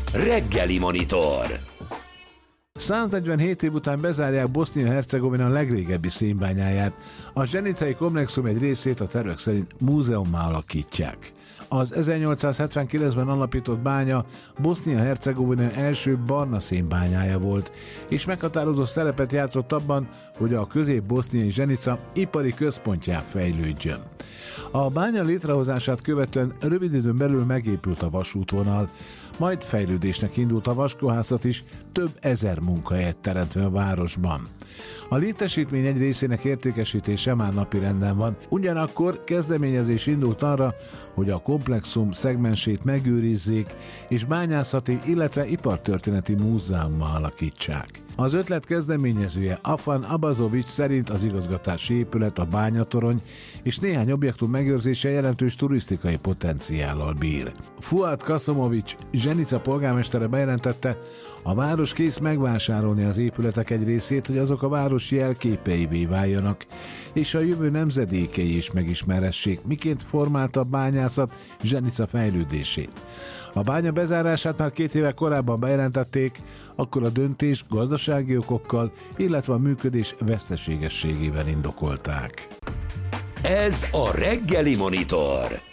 Reggeli Monitor. 147 év után bezárják Bosznia-Hercegovina legrégebbi szénbányáját. A zsenicai komplexum egy részét a tervek szerint múzeummá alakítják. Az 1879-ben alapított bánya Bosznia-Hercegovina első barna szénbányája volt, és meghatározó szerepet játszott abban, hogy a közép-boszniai zsenica ipari központjá fejlődjön. A bánya létrehozását követően rövid időn belül megépült a vasútvonal, majd fejlődésnek indult a vaskohászat is, több ezer munkahelyet teremtve a városban. A létesítmény egy részének értékesítése már napirenden van, ugyanakkor kezdeményezés indult arra, hogy a komplexum szegmensét megőrizzék, és bányászati, illetve ipartörténeti múzeummá alakítsák. Az ötlet kezdeményezője Afan Abazovics szerint az igazgatási épület, a bányatorony és néhány objektum megőrzése jelentős turisztikai potenciállal bír. Fuad Kaszomovics, Zsenica polgármestere bejelentette, a város kész megvásárolni az épületek egy részét, hogy azok a város jelképeivé váljanak, és a jövő nemzedékei is megismerhessék, miként formálta a bányászat Zsenica fejlődését. A bánya bezárását már 2 éve korábban bejelentették, akkor a döntés gazdasági okokkal, illetve a működés veszteségességével indokolták. Ez a Reggeli Monitor.